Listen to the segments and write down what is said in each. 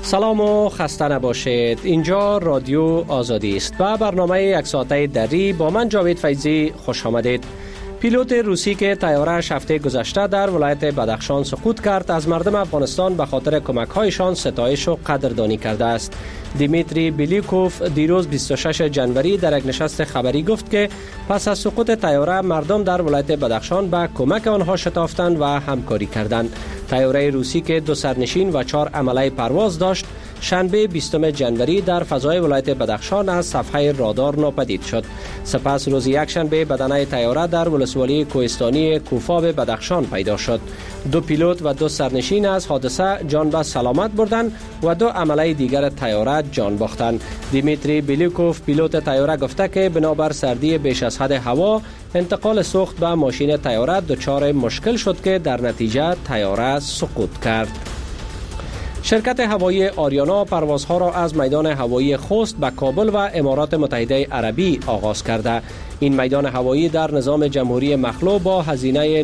سلام و خسته نباشید. اینجا رادیو آزادی است و برنامه یک ساعته دری با من جاوید فیضی خوش آمدید. پیلوت روسی که طیاره‌اش هفته گذشته در ولایت بدخشان سقوط کرد از مردم افغانستان به خاطر کمک‌هایشان ستایش و قدردانی کرده است. دیمیتری بیلیکوف دیروز 26 جنوری در یک نشست خبری گفت که پس از سقوط طیاره مردم در ولایت بدخشان به کمک آنها شتافتند و همکاری کردند. طیاره روسی که 2 سرنشین و 4 عمله پرواز داشت شنبه 20 جنوری در فضای ولایت بدخشان از صفحه رادار ناپدید شد. سپس روز یکشنبه بدنه طیاره در ولسوالی کوهستانی کوفاب بدخشان پیدا شد. 2 پیلوت و 2 سرنشین از حادثه جان به سلامت بردند و 2 عمله دیگر طیاره جان باختند. دیمیتری بیلیکوف پیلوت طیاره گفته که بنابر سردی بیش از حد هوا انتقال سوخت به ماشین طیاره دچار مشکل شد که در نتیجه طیاره سقوط کرد. شرکت هوایی آریانا پروازها را از میدان هوایی خوست به کابل و امارات متحده عربی آغاز کرده. این میدان هوایی در نظام جمهوری مخلوع با هزینه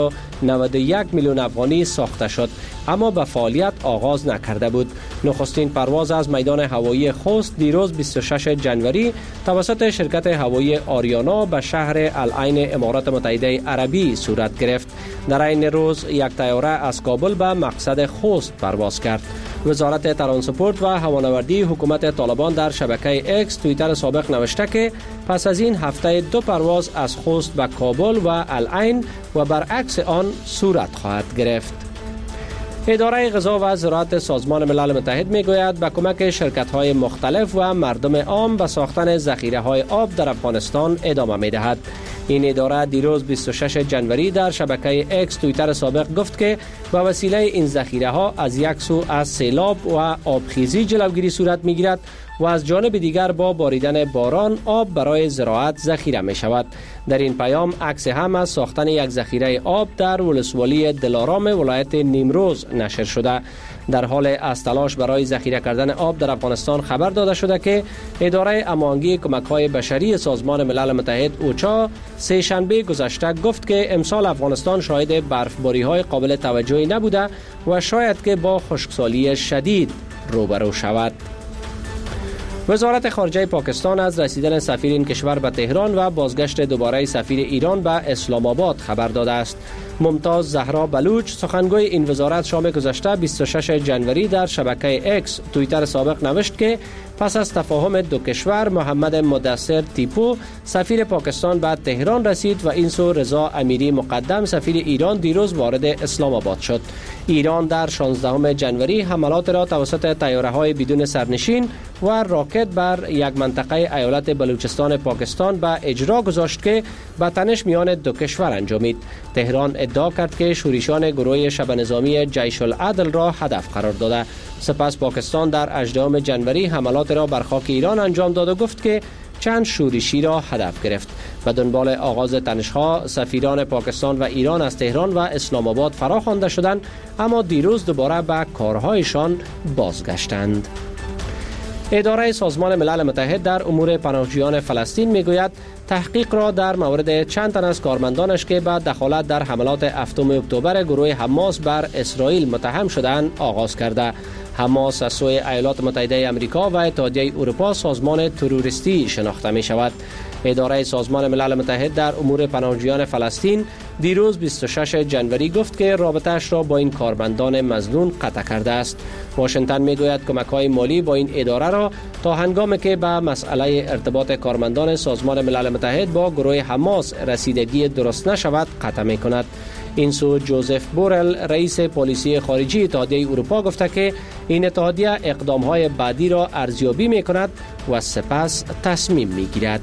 991 میلیون افغانی ساخته شد اما به فعالیت آغاز نکرده بود. نخستین پرواز از میدان هوایی خوست دیروز 26 جنوری توسط شرکت هوایی آریانا به شهر العین امارات متحده عربی صورت گرفت. در این روز یک طیاره از کابل به مقصد خوست پرواز کرد. وزارت ترانسپورت و هوانوردی حکومت طالبان در شبکه اکس توییتر سابق نوشته که پس از این هفته 2 پرواز از خوست به کابل و العین و برعکس آن صورت خواهد گرفت. اداره غذا و زراعت سازمان ملل متحد میگوید به کمک شرکت‌های مختلف و مردم عام به ساختن ذخیره‌های آب در افغانستان ادامه می‌دهد. این اداره دیروز 26 جنوری در شبکه اکس توییتر سابق گفت که به وسیله این ذخیره‌ها از یک سو از سیلاب و آبخیزی جلوگیری صورت می‌گیرد و از جانب دیگر با باریدن باران آب برای زراعت ذخیره می شود. در این پیام عکس هم از ساختن یک ذخیره آب در ولسوالی دلارام ولایت نیمروز نشر شده. در حال از تلاش برای ذخیره کردن آب در افغانستان خبر داده شده که اداره امانگی کمک‌های بشری سازمان ملل متحد اوچا سه شنبه گذشته گفت که امسال افغانستان شاهد برفباری‌های قابل توجهی نبوده و شاید که با خشکسالی شدید روبرو شود. وزارت خارجه پاکستان از رسیدن سفیر این کشور به تهران و بازگشت دوباره سفیر ایران به اسلام آباد خبر داده است. ممتاز زهرا بلوچ سخنگوی این وزارت شام گذشته 26 جنوری در شبکه اکس توییتر سابق نوشت که پس از تفاهم 2 کشور محمد مدثر تیپو سفیر پاکستان به تهران رسید و این سو رضا امیری مقدم سفیر ایران دیروز وارد اسلام آباد شد. ایران در 16 جنوری حملات را توسط طیاره‌های بدون سرنشین و راکت بر یک منطقه ایالت بلوچستان پاکستان به اجرا گذاشت که به تنش میان 2 کشور انجامید. تهران ادعا کرد که شورشیان گروه شبه نظامی جیش العدل را هدف قرار داده. سپس پاکستان در 18 جنوری حملات را بر خاک ایران انجام داد و گفت که چند شورشی را هدف گرفت. به دنبال آغاز تنش‌ها سفیران پاکستان و ایران از تهران و اسلام آباد فراخوانده شدند اما دیروز دوباره به کارهایشان بازگشتند. اداره سازمان ملل متحد در امور پناهجویان فلسطین میگوید تحقیق را در مورد چند تن از کارمندانش که به دخالت در حملات 7 اکتبر گروه حماس بر اسرائیل متهم شدند آغاز کرده. حماس از سوی ایالات متحده آمریکا و اتحادیه اروپا سازمان تروریستی شناخته می شود. اداره سازمان ملل متحد در امور پناهجویان فلسطین دیروز 26 جنوری گفت که رابطه‌اش را با این کارمندان مظنون قطع کرده است. واشنگتن میگوید کمک‌های مالی با این اداره را تا هنگامی که به مسئله ارتباط کارمندان سازمان ملل متحد با گروه حماس رسیدگی درست نشود قطع می‌کند. این سو جوزف بورل رئیس پلیسی خارجی اتحادیه اروپا گفته که این اتحادیه اقدام‌های بعدی را ارزیابی می‌کند و سپس تصمیم می‌گیرد.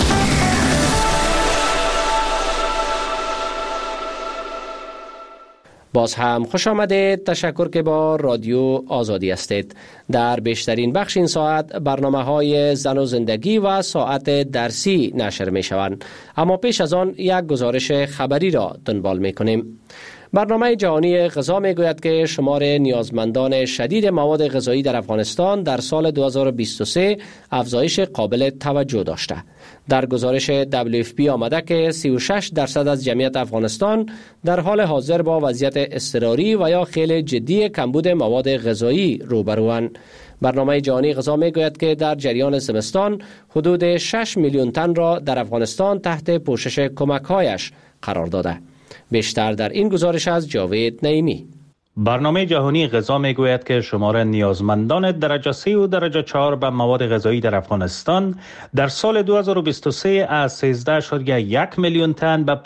باز هم خوش آمدید. تشکر که با رادیو آزادی هستید. در بیشترین بخش این ساعت برنامه‌های زن و زندگی و ساعت درسی نشر می شوند. اما پیش از آن یک گزارش خبری را دنبال می کنیم. برنامه جهانی غذا میگوید که شمار نیازمندان شدید مواد غذایی در افغانستان در سال 2023 افزایش قابل توجه داشته. در گزارش WFP آمده که 36% از جمعیت افغانستان در حال حاضر با وضعیت اضطراری و یا خیلی جدی کمبود مواد غذایی روبروند. برنامه جهانی غذا میگوید که در جریان زمستان حدود 6 میلیون تن را در افغانستان تحت پوشش کمک‌هایش قرار داده. بیشتر در این گزارش از جاوید نعیمی. برنامه جهانی غذا میگوید که شمار نیازمندان درجه 3 و درجه 4 به مواد غذایی در افغانستان در سال 2023 از 13.1 میلیون تن به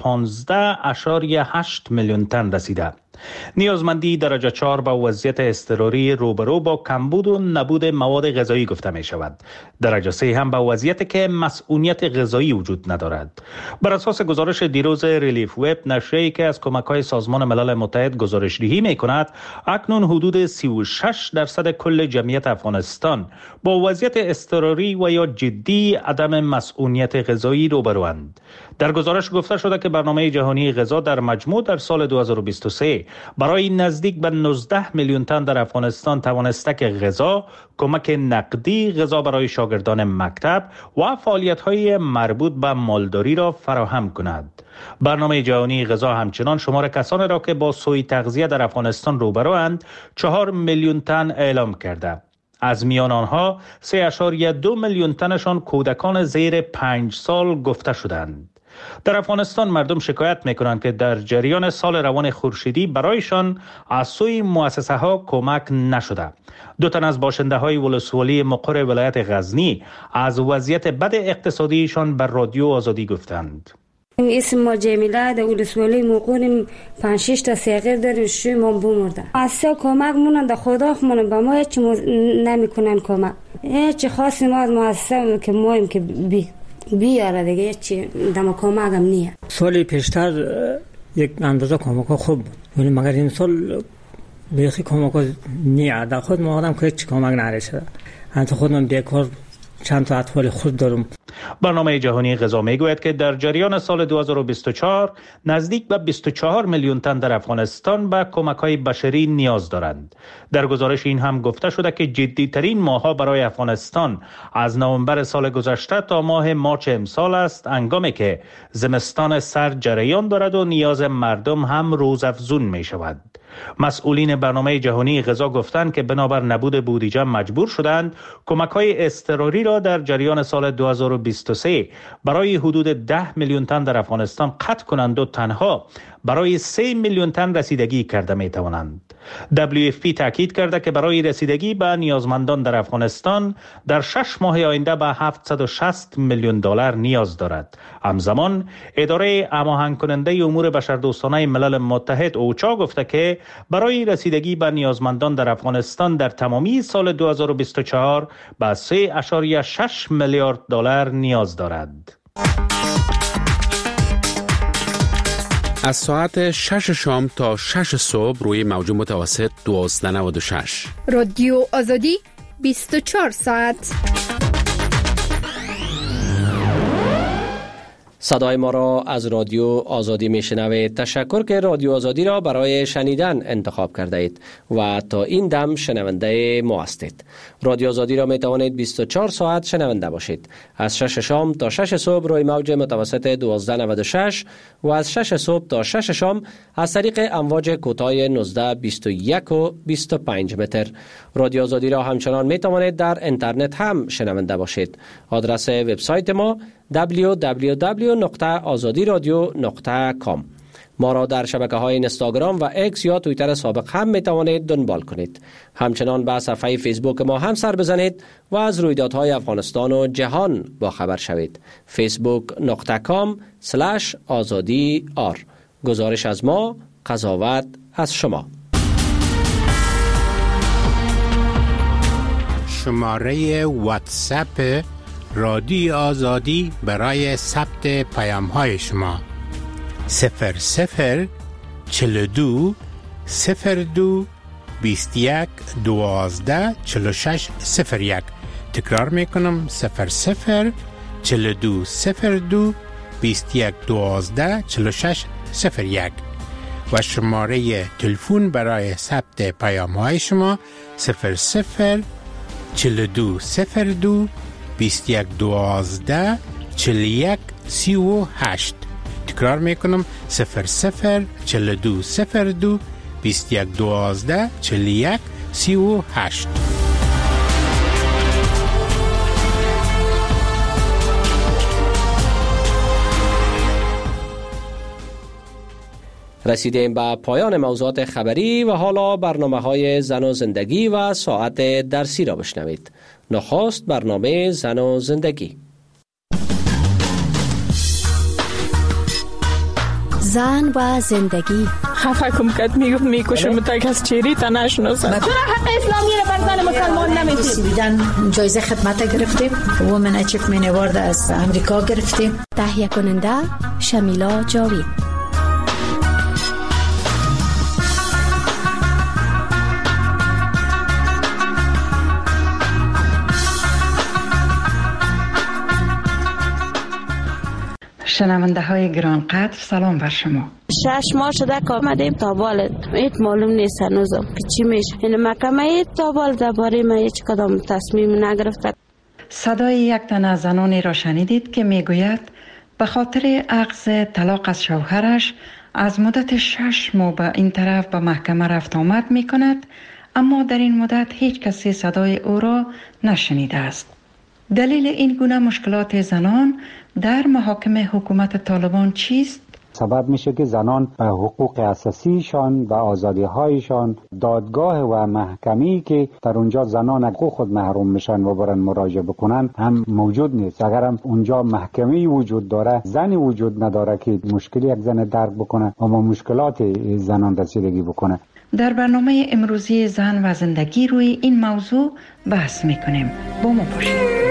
15.8 میلیون تن رسیده. نیازمندی درجه 4 با وضعیت اضطراری روبرو با کمبود و نبود مواد غذایی گفته می شود. درجه 3 هم با وضعیت که مسئولیت غذایی وجود ندارد. بر اساس گزارش دیروز ریلیف وب، نشریه‌ای که از کمک‌های سازمان ملل متحد گزارش‌دهی می‌کند، اکنون حدود 36% کل جمعیت افغانستان با وضعیت اضطراری و یا جدی عدم مسئولیت غذایی روبروند. در گزارش گفته شده که برنامه جهانی غذا در مجموع در سال 2023 برای نزدیک به 19 میلیون تن در افغانستان توانسته که غذا، کمک نقدی، غذا برای شاگردان مکتب و فعالیت‌های مربوط به مالداری را فراهم کند. برنامه جهانی غذا همچنان شمار کسانی را که با سوء تغذیه در افغانستان روبروند 4 میلیون تن اعلام کرده. از میان آنها 3.2 میلیون تنشان کودکان زیر 5 سال گفته شدند. در افغانستان مردم شکایت میکنند که در جریان سال روان خورشیدی برایشان از سوی مؤسسه ها کمک نشده. 2 تن از باشنده های ولسوالی مقر ولایت غزنی از وضعیت بد اقتصادیشان بر رادیو آزادی گفتند. اسم ما جمیله در ولسوالی مقر 5-6 تا سیغیر داریم، شوی ما بمرده. اصلا کمک مونن در خدا خمونن به ما هیچ نمیکنن کمک. هیچ خاصی ما از مؤسسه که مایم که بیاره دیگه چی دم کمک هم نیه. سالی پیشتر یک اندازه کمک خوب بود، ولی مگر این سال بیخی کمک نیه. در خود ما آدم که هیچ کمک نرسیده. انت خودم بیکار چند تا اطفال خود دارم. برنامه جهانی غذا میگوید که در جریان سال 2024 نزدیک به 24 میلیون تن در افغانستان به کمک‌های بشری نیاز دارند. در گزارش این هم گفته شده که جدی‌ترین ماه‌ها برای افغانستان از نوامبر سال گذشته تا ماه مارچ امسال است، هنگامی که زمستان سرد جریان دارد و نیاز مردم هم روزافزون می‌شود. مسئولین برنامه جهانی غذا گفتند که بنابر نبود بودجه مجبور شدند کمک‌های اضطراری را در جریان سال 2023 برای حدود 10 میلیون تن در افغانستان قطع کنند و تنها برای 3 میلیون تن رسیدگی کرده می توانند. WFP تاکید کرده که برای رسیدگی به نیازمندان در افغانستان در 6 ماه آینده به 760 میلیون دلار نیاز دارد. همزمان اداره هماهنگ کننده امور بشردوستانه ملل متحد اوچا گفته که برای رسیدگی به نیازمندان در افغانستان در تمامی سال 2024 به 3.6 میلیارد دلار نیاز دارد. از ساعت 6 شام تا 6 صبح روی موج متوسط 1296 رادیو آزادی 24 ساعت. صدای ما را از رادیو آزادی میشنوید. تشکر که رادیو آزادی را برای شنیدن انتخاب کرده اید و تا این دم شنونده ما هستید. رادیو آزادی را می توانید 24 ساعت شنونده باشید. از 6 شام تا 6 صبح روی موج متوسط 1296 و از 6 صبح تا 6 شام از طریق امواج کوتاه 19، 21 و 25 متر. رادیو آزادی را همچنان می توانید در اینترنت هم شنونده باشید. آدرس وبسایت ما www.azadiradio.com. ما را در شبکه‌های اینستاگرام و اکس یا توییتر سابق هم می‌توانید دنبال کنید. همچنان به صفحه فیسبوک ما هم سر بزنید و از رویدادهای افغانستان و جهان با خبر شوید. facebook.com/azadi_r. گزارش از ما، قضاوت از شما. شماره واتساپ رادیو آزادی برای ثبت پیام‌های شما 0042 02 21 12 46 01. تکرار میکنم 0042 02 21 12 46 01. و شماره تلفن برای ثبت پیام‌های شما 00 42 02 21 12 41 38. تکرار میکنم 00 42 02 21 12 41 38. رسیدیم به پایان موضوعات خبری و حالا برنامه‌های زن و زندگی و ساعت درسی را بشنوید. نخست برنامه زن و زندگی. زن و زندگی. خفه کم کد میکشم تا کس چیری تا نشناسم. چرا حق اسلامی را بر زن مسلمان نمیدید؟ جایزه خدمت گرفتیم. وومن اچیومنت اوارد از امریکا گرفتیم. تهیه کننده شمیلا جاوید. شنونده های گران قدر سلام بر شما. 6 ماه شده که آمدیم تابال ایت معلوم نیست هنوزم که چی میشه. این محکمه ایت تابال درباره ما هیچ کدام تصمیم نگرفته. صدای یک تن از زنانی را شنیدید که میگوید به خاطر اخذ طلاق از شوهرش از مدت 6 ماه به این طرف به محکمه رفت آمد می کند، اما در این مدت هیچ کسی صدای او را نشنیده است. دلیل این گونه مشکلات زنان در محاکم حکومت طالبان چیست؟ سبب میشه که زنان به حقوق اساسیشان و آزادی‌هایشان دادگاه و محکمه‌ای که در اونجا زنان حقوق خود محروم میشن و برن مراجعه بکنن هم موجود نیست. اگر هم اونجا محکمه‌ای وجود داره، زنی وجود نداره که مشکلی یک زن درک بکنه و با مشکلات زنان رسیدگی بکنه. در برنامه امروزی زن و زندگی روی این موضوع بحث میکنیم. با ما باشید.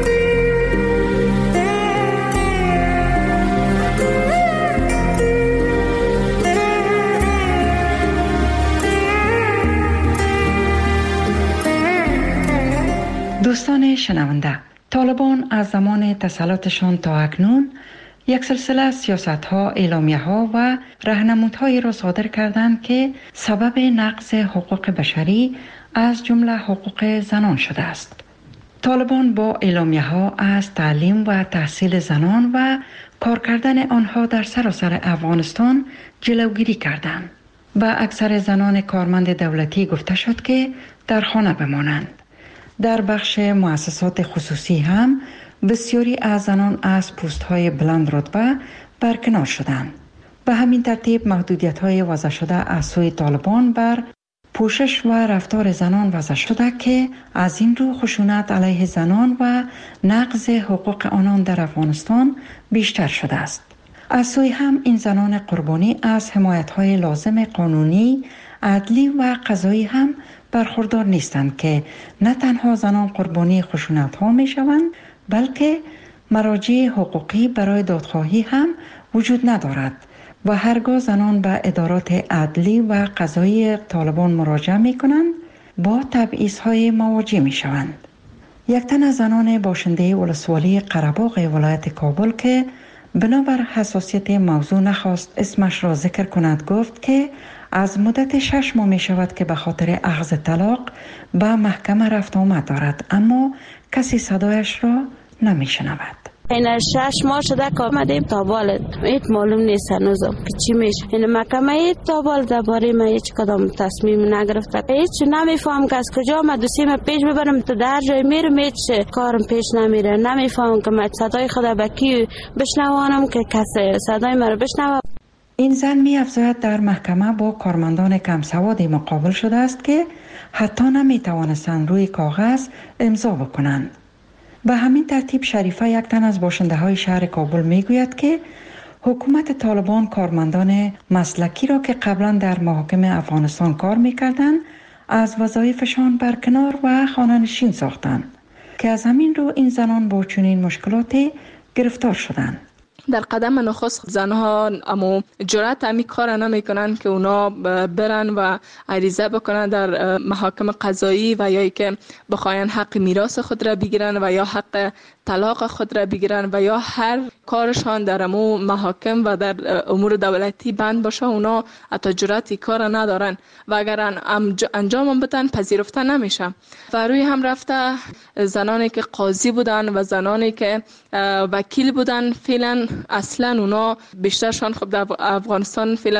دوستان شنونده، طالبان از زمان تسلطشان تا اکنون یک سلسله سیاست‌ها، اعلامیه‌ها و راهنمودهایی را صادر کردند که سبب نقض حقوق بشری از جمله حقوق زنان شده است. طالبان با اعلامیه‌ها از تعلیم و تحصیل زنان و کار کردن آنها در سراسر افغانستان جلوگیری کردند. به اکثر زنان کارمند دولتی گفته شد که در خانه بمانند. در بخش مؤسسات خصوصی هم بسیاری از زنان از پست‌های بلند رتبه برکنار شدند. به همین ترتیب محدودیت‌های وضع شده از سوی طالبان بر پوشش و رفتار زنان وضع شده که از این رو خشونت علیه زنان و نقض حقوق آنان در افغانستان بیشتر شده است. از سوی هم این زنان قربانی از حمایت‌های لازم قانونی، عدلی و قضایی هم برخوردار نیستند که نه تنها زنان قربانی خشونت ها می شوند، بلکه مراجع حقوقی برای دادخواهی هم وجود ندارد و هرگاه زنان به ادارات عدلی و قضایی طالبان مراجعه می کنند با تبعیض های مواجه می شوند. یک تن از زنان باشنده ولسوالی قره‌باغ ولایت کابل که بنابر حساسیت موضوع نخواست اسمش را ذکر کند گفت که از مدت 6 ماه می شود که به خاطر اخذ طلاق به محکمه رفت آمد دارد، اما کسی صدایش را نمی شنود. این 6 ماه شده که آمدیم تابال ایت معلوم نیست هنوزم که چی میشه. این محکمه ایت تابال درباره ما هیچ کدام تصمیم نگرفته. هیچ نمیفهم که از کجا ما دوسیم پیش ببرم تو در جای میرم هیچ کارم پیش نمیره. نمیفهم که ما صدای خدا به کی بشنوانم که کسی صدای ما رو بشنوه. این زن می افزاید در محکمه با کارمندان کم سوادی مقابل شده است که حتی نمی توانستند روی کاغذ امضا بکنند. به همین ترتیب شریفه یک تن از باشنده های شهر کابل می گوید که حکومت طالبان کارمندان مسلکی را که قبلا در محاکم افغانستان کار می کردند از وظایفشان برکنار و خانه‌نشین ساختند که از همین رو این زنان با چنین مشکلاتی گرفتار شدند. در قدم نخست زنها اما جرأت همی کار نمیکنن که اونا برن و عریضه بکنن در محاکم قضایی و یا که بخواین حق میراث خود را بگیرن و یا حق طلاق خود را بگیرن و یا هر کارشان در امو محاکم و در امور دولتی بند باشه، اونا حتی جرأت کار ندارن و اگر انجام بدن پذیرفته نمیشه. و روی هم رفته زنانی که قاضی بودن و زنانی که وکیل بودن، فعلا اصلا اونا بیشترشان خب در افغانستان فعلا